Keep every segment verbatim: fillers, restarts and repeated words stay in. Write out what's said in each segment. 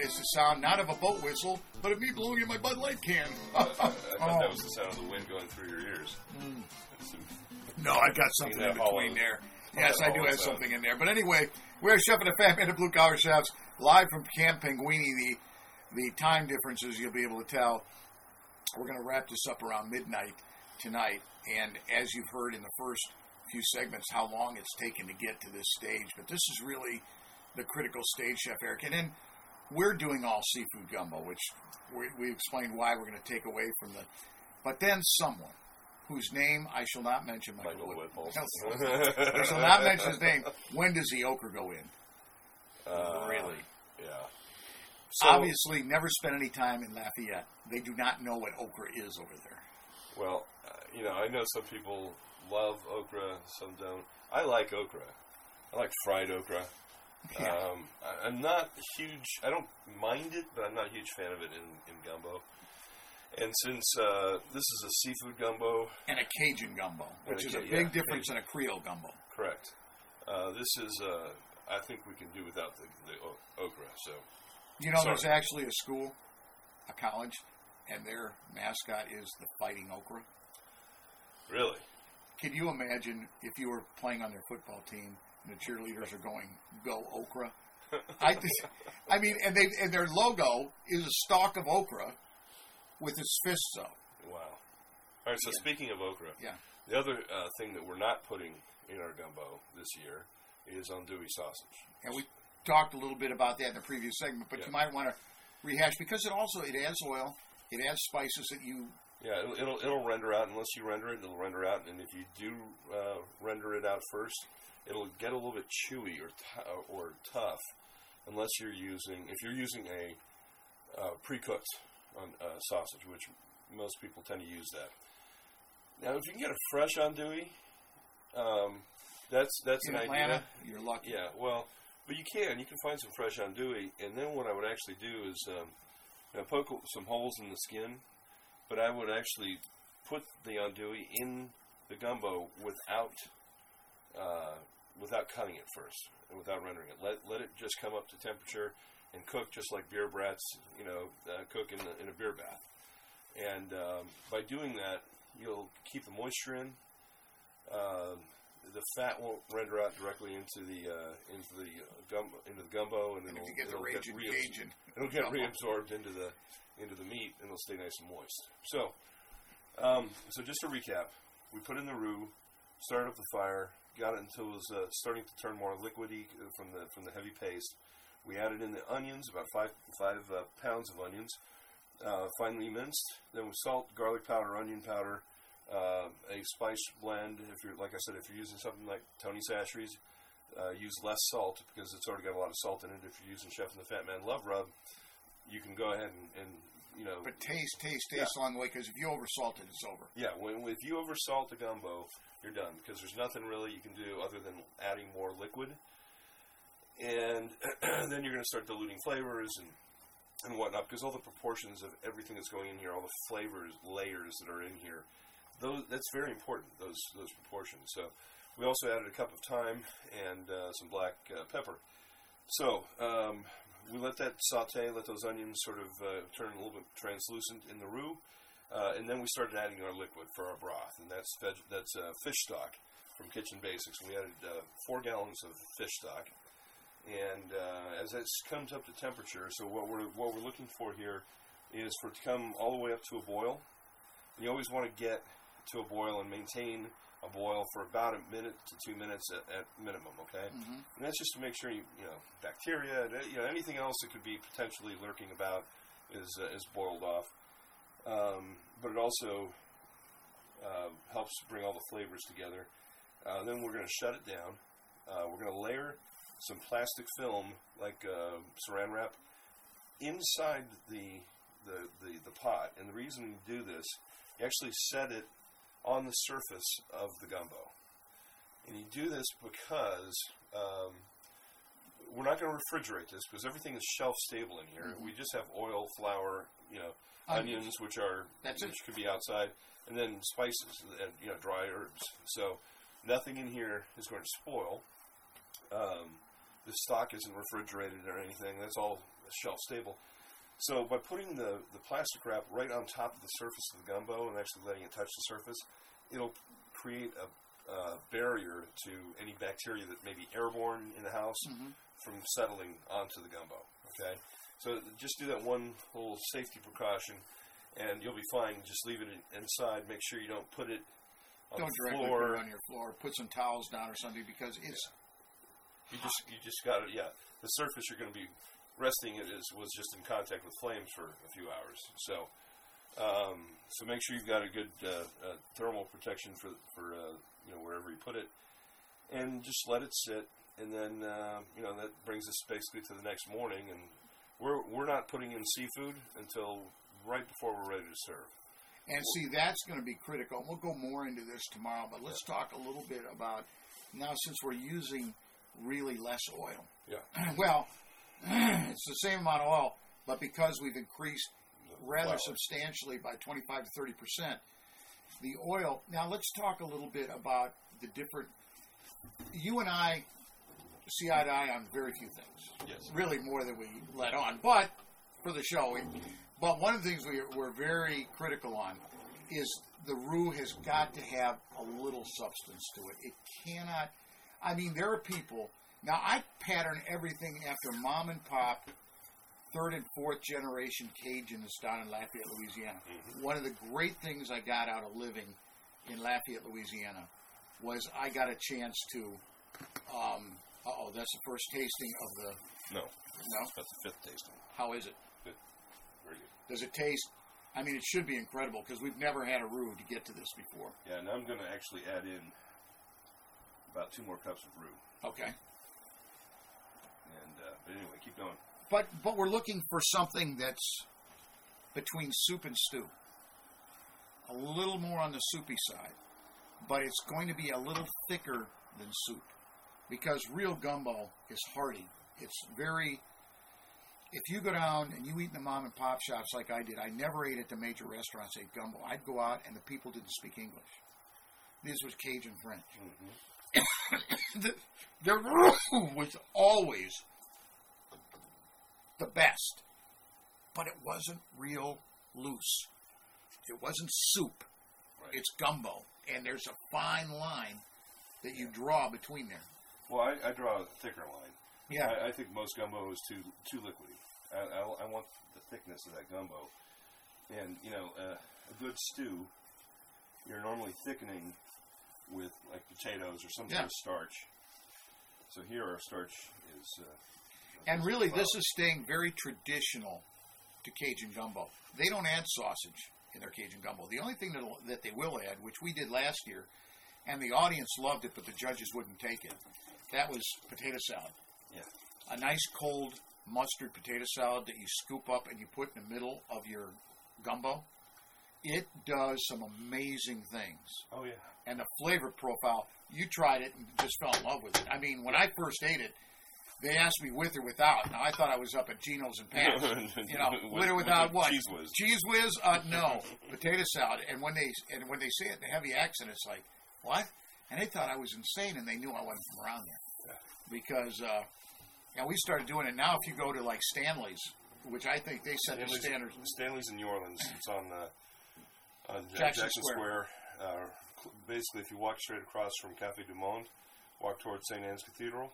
It's the sound not of a boat whistle, but of me blowing in my Bud Light can. I thought oh. that was the sound of the wind going through your ears. Mm. No, I got something in between there. Yes, I do have something in there. But anyway, we're Chef and the Fat Man of Blue Collar Chefs, live from Camp Pinguini. The, the time differences you'll be able to tell. We're going to wrap this up around midnight tonight. And as you've heard in the first few segments, how long it's taken to get to this stage. But this is really the critical stage, Chef Eric. And then we're doing all seafood gumbo, which we, we explained why we're going to take away from the... But then someone whose name I shall not mention, Michael, Michael Whipple. I shall not mention his name. When does the okra go in? Uh, really? Yeah. So, obviously, never spent any time in Lafayette. They do not know what okra is over there. Well, uh, you know, I know some people love okra, some don't. I like okra. I like fried okra. Yeah. Um, I, I'm not a huge, I don't mind it, but I'm not a huge fan of it in, in gumbo. And since uh, this is a seafood gumbo. And a Cajun gumbo, which is a big yeah, difference Cajun. in a Creole gumbo. Correct. Uh, this is, uh, I think we can do without the, the okra, so. You know, Sorry. there's actually a school, a college, and their mascot is the Fighting Okra. Really? Can you imagine if you were playing on their football team and the cheerleaders are going, "Go Okra"? I just, I mean, and they and their logo is a stalk of okra with its fists up. Wow. All right. So yeah. Speaking of okra, yeah. The other uh, thing that we're not putting in our gumbo this year is andouille sausage. And we talked a little bit about that in the previous segment, but yeah. you might want to rehash because it also it adds oil, it adds spices that you. Yeah, it'll, it'll it'll render out unless you render it. It'll render out, and if you do uh, render it out first, it'll get a little bit chewy or t- or tough. Unless you're using, if you're using a uh, pre-cooked on uh, sausage, which most people tend to use that. Now, if you can get a fresh andouille, um, that's that's in an Atlanta, idea. You're lucky. Yeah, well, but you can you can find some fresh andouille, and then what I would actually do is um, you know, poke some holes in the skin. But I would actually put the andouille in the gumbo without uh, without cutting it first and without rendering it. Let let it just come up to temperature and cook just like beer brats, you know, uh, cook in, the, in a beer bath. And um, by doing that, you'll keep the moisture in. Uh, the fat won't render out directly into the uh, into the uh, gumbo, into the gumbo, and, and it'll, get it'll, get get reabsorbed, it'll get reabsorbed into the into the meat, and it'll stay nice and moist. So, um, so just to recap, we put in the roux, started up the fire, got it until it was uh, starting to turn more liquidy from the from the heavy paste. We added in the onions, about five five uh, pounds of onions, uh, finely minced. Then with salt, garlic powder, onion powder, uh, a spice blend. If you're like I said, if you're using something like Tony Chachere's, uh, use less salt because it's already got a lot of salt in it. If you're using Chef and the Fat Man Love Rub, you can go ahead and, and you know. But taste, taste, taste yeah. along the way, because if you oversalt it, it's over. Yeah, when, if you oversalt the gumbo, you're done, because there's nothing really you can do other than adding more liquid. And then you're going to start diluting flavors and, and whatnot, because all the proportions of everything that's going in here, all the flavors, layers that are in here, those that's very important, those those proportions. So we also added a cup of thyme and uh, some black uh, pepper. So um, we let that saute, let those onions sort of uh, turn a little bit translucent in the roux, uh, and then we started adding our liquid for our broth, and that's veg- that's uh, fish stock from Kitchen Basics. We added uh, four gallons of fish stock, and uh, as it comes up to temperature, so what we're what we're looking for here is for it to come all the way up to a boil. You always want to get to a boil and maintain a boil for about a minute to two minutes at, at minimum, okay? Mm-hmm. And that's just to make sure, you, you know, bacteria, you know, anything else that could be potentially lurking about is uh, is boiled off. Um, but it also uh, helps bring all the flavors together. Uh, then we're going to shut it down. Uh, we're going to layer some plastic film, like uh, saran wrap, inside the, the, the, the pot. And the reason we do this, you actually set it on the surface of the gumbo. And you do this because um, we're not going to refrigerate this because everything is shelf stable in here. Mm-hmm. We just have oil, flour, you know, onions, onions which are That's which it. could be outside, and then spices and you know dry herbs. So nothing in here is going to spoil. Um, the stock isn't refrigerated or anything. That's all shelf stable. So by putting the, the plastic wrap right on top of the surface of the gumbo and actually letting it touch the surface, it'll create a, a barrier to any bacteria that may be airborne in the house mm-hmm. from settling onto the gumbo. Okay, so just do that one little safety precaution, and you'll be fine. Just leave it inside. Make sure you don't put it on don't the directly floor. Put it on your floor. Put some towels down or something because it's. Yeah. You just you just got to yeah. The surface you're going to be resting it is was just in contact with flames for a few hours. So um, so make sure you've got a good uh, uh, thermal protection for for uh, you know wherever you put it, and just let it sit. And then uh, you know that brings us basically to the next morning, and we're we're not putting in seafood until right before we're ready to serve. And see, that's going to be critical. We'll go more into this tomorrow, but let's yeah. talk a little bit about now since we're using really less oil. Yeah. Well, it's the same amount of oil, but because we've increased rather Wow. substantially by twenty-five to thirty percent, the oil. Now let's talk a little bit about the different. You and I see eye to eye on very few things. Yes. Really more than we let on, but for the show. But one of the things we, we're very critical on is the roux has got to have a little substance to it. It cannot. I mean, there are people. Now, I pattern everything after mom and pop, third and fourth generation Cajuns down in Lafayette, Louisiana. Mm-hmm. One of the great things I got out of living in Lafayette, Louisiana, was I got a chance to. Um, uh-oh, that's the first tasting of the. No. No? That's the fifth tasting. How is it? Good. Very good. Does it taste? I mean, it should be incredible because we've never had a roux to get to this before. Yeah, and I'm going to actually add in about two more cups of roux. Okay. And uh, but anyway, keep going. But but we're looking for something that's between soup and stew. A little more on the soupy side, but it's going to be a little thicker than soup because real gumbo is hearty. It's very. If you go down and you eat in the mom and pop shops like I did, I never ate at the major restaurants ate gumbo. I'd go out and the people didn't speak English. This was Cajun French. Mm-hmm. the, the roux was always the best, but it wasn't real loose. It wasn't soup. Right. It's gumbo, and there's a fine line that you draw between there. Well, I, I draw a thicker line. Yeah, I, I think most gumbo is too too liquidy. I, I, I want the thickness of that gumbo, and you know, uh, a good stew, you're normally thickening with like potatoes or some yeah. kind of starch. So here our starch is. Uh, and really, this is staying very traditional to Cajun gumbo. They don't add sausage in their Cajun gumbo. The only thing that that they will add, which we did last year, and the audience loved it, but the judges wouldn't take it. That was potato salad. Yeah. A nice cold mustard potato salad that you scoop up and you put in the middle of your gumbo. It does some amazing things. Oh, yeah. And the flavor profile, you tried it and just fell in love with it. I mean, when I first ate it, they asked me with or without. Now, I thought I was up at Geno's and Pat's. You know, with, with or without what? Cheese whiz. Cheese whiz? Uh, no. Potato salad. And when they and when they say it in a heavy accent, it's like, what? And they thought I was insane, and they knew I wasn't from around there. Yeah. Because, uh, and we started doing it. Now, if you go to, like, Stanley's, which I think they set Stanley's, the standards. Stanley's in New Orleans. It's on, uh, on Jackson, Jackson Square. Square. Uh, basically, if you walk straight across from Café du Monde, walk towards Saint Anne's Cathedral,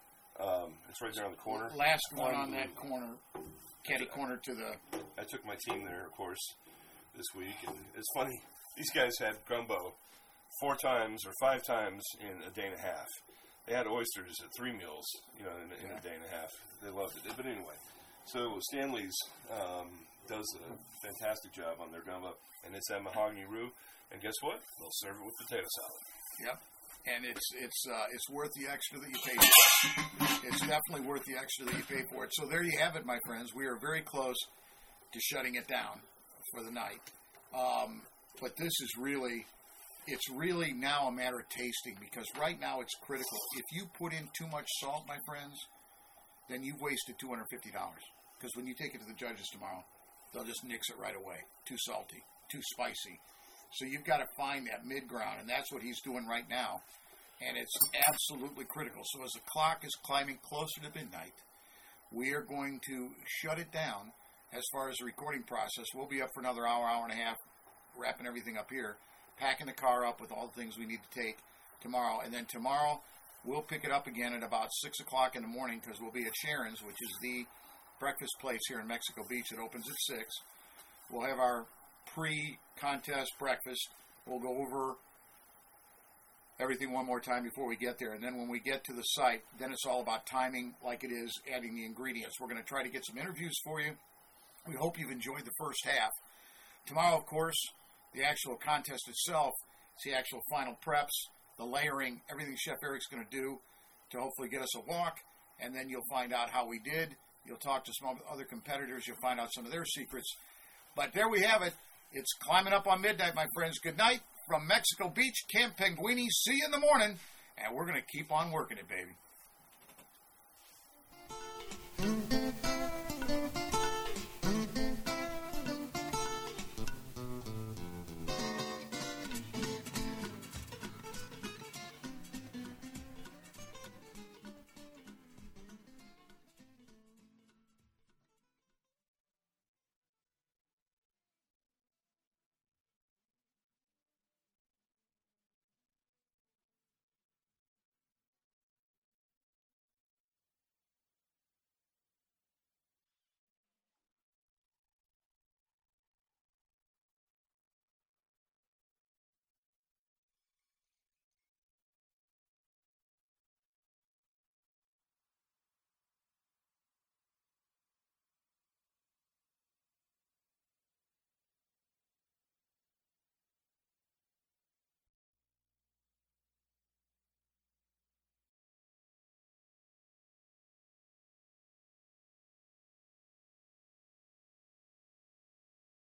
um, it's right there on the corner. Last one on that corner, catty corner to the... I took my team there, of course, this week. And it's funny. These guys had gumbo four times or five times in a day and a half. They had oysters at three meals, you know, in, in yeah. a day and a half. They loved it. But anyway, so Stanley's um, does a fantastic job on their gumbo, and it's that mahogany roux. And guess what? They'll serve it with potato salad. Yep. And it's it's uh, it's worth the extra that you pay for it. It's definitely worth the extra that you pay for it. So there you have it, my friends. We are very close to shutting it down for the night. Um, but this is really... It's really now a matter of tasting because right now it's critical. If you put in too much salt, my friends, then you've wasted two hundred fifty dollars. Because when you take it to the judges tomorrow, they'll just nix it right away. Too salty, too spicy. So you've got to find that mid-ground, and that's what he's doing right now. And it's absolutely critical. So as the clock is climbing closer to midnight, we are going to shut it down as far as the recording process. We'll be up for another hour, hour and a half, wrapping everything up here, packing the car up with all the things we need to take tomorrow. And then tomorrow, we'll pick it up again at about six o'clock in the morning because we'll be at Sharon's, which is the breakfast place here in Mexico Beach. It opens at six. We'll have our pre-contest breakfast. We'll go over everything one more time before we get there. And then when we get to the site, then it's all about timing like it is adding the ingredients. We're going to try to get some interviews for you. We hope you've enjoyed the first half. Tomorrow, of course, the actual contest itself, it's the actual final preps, the layering, everything Chef Eric's going to do to hopefully get us a walk. And then you'll find out how we did. You'll talk to some other competitors. You'll find out some of their secrets. But there we have it. It's climbing up on midnight, my friends. Good night from Mexico Beach, Camp Penguini. See you in the morning. And we're going to keep on working it, baby.